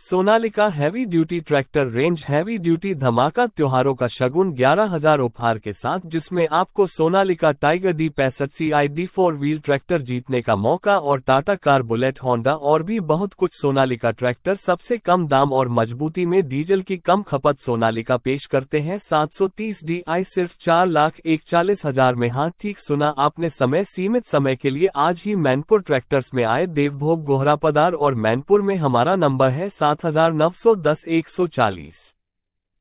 Sonalika heavy duty tractor range heavy duty धमाका त्योहारों का शगुन 11,000 उपहार के साथ, जिसमें आपको Sonalika tiger D65 CID 4 wheel tractor जीतने का मौका और टाटा कार, बुलेट, होंडा और भी बहुत कुछ। सोनालिका ट्रैक्टर सबसे कम दाम और मजबूती में डीजल की कम खपत। सोनालिका पेश करते हैं 730 DI सिर्फ 4,41,000 में। हाँ, ठीक सुना आपने, समय सीमित समय के लिए आज ही मैनपुर ट्रैक्टर्स में आए। देवभोग गोहरा पधार और मैनपुर में हमारा नंबर है 7910 140।